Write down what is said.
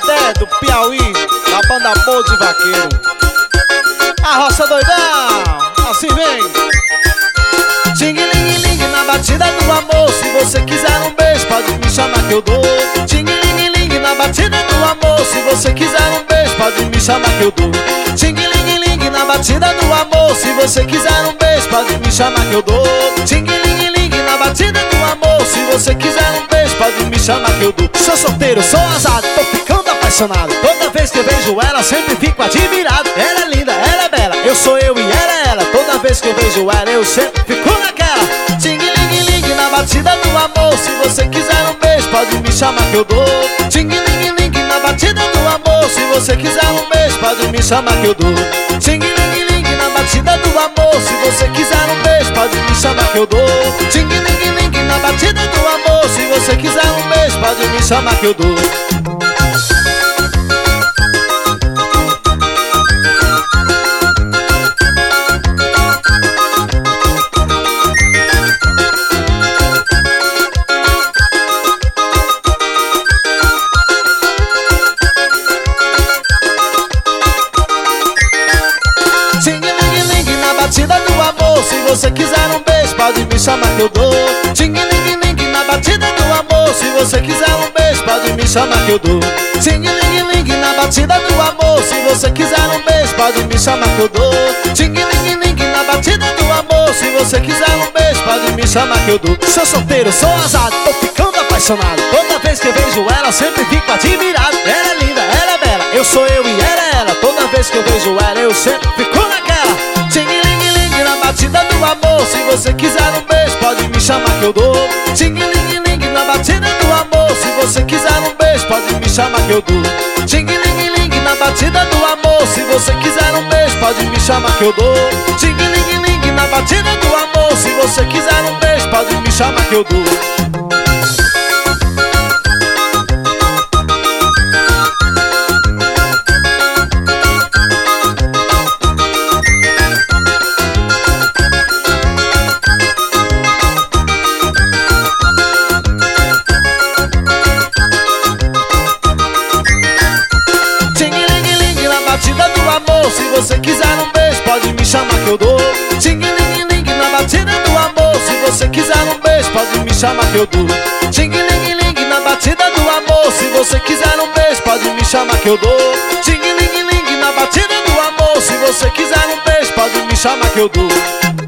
Dedé do Piauí, da banda Boa de Vaqueiro. A roça doidão, assim vem. Ting-ling-ling na batida do amor. Se você quiser um beijo, pode me chamar que eu dou. Ting-ling-ling na batida do amor. Se você quiser um beijo, pode me chamar que eu dou. Ting-ling-ling na batida do amor. Se você quiser um beijo, pode me chamar que eu dou. Ting-ling-ling na batida do amor. Se você quiser um beijo, pode me chamar que eu dou. Sou solteiro, sou azado, tô ficando apaixonado. Toda vez que eu vejo ela, sempre fico admirado. Ela é linda, ela é bela, eu sou eu e ela é ela. Toda vez que eu vejo ela, eu sempre fico naquela. Ting-ling-ling na batida do amor. Se você quiser um beijo, pode me chamar que eu dou. Ting-ling-ling na batida do amor. Se você quiser um beijo, pode me chamar que eu dou. Ting-ling-ling na batida do amor. Se você quiser um beijo, pode me chamar que eu dou. Ting-ling-ling na batida do amor. Se você quiser um beijo, pode me chamar que eu dou. Ting-ling-ling na batida do amor. Se você quiser um beijo, pode me chamar que eu dou. Ting-ling-ling na batida do amor. Se você quiser um beijo, pode me chamar que eu dou. Ting-ling-ling na batida do amor. Se você quiser um beijo, pode me chamar que eu dou. Ting-ling-ling na batida do amor. Se você quiser um beijo, pode me chamar que eu dou. Sou solteiro, sou azado, tô ficando apaixonado. Toda vez que eu vejo ela, sempre fico admirado. Ela é linda, ela é bela, eu sou eu e ela é ela. Toda vez que eu vejo ela, eu sempre fico naquela. Ting-ling-ling na batida do amor. Se você quiser um beijo, pode me chamar que eu dou. Ting-ling-ling na batida do amor. Se você quiser um beijo, pode me chamar que eu dou. Ting-ling-ling na batida do amor. Se você quiser um beijo, pode me chamar que eu dou. Ting-ling-ling na batida do amor. Se você quiser um beijo, pode me chamar que eu dou. Batida do amor. Se você quiser um beijo, pode me chamar que eu dou. Ting-ling-ling na batida do amor. Se você quiser um beijo, pode me chamar que eu dou. Ting-ling-ling na batida do amor. Se você quiser um beijo, pode me chamar que eu dou. Ting-ling-ling na batida do amor. Se você quiser um beijo, pode me chamar que eu dou.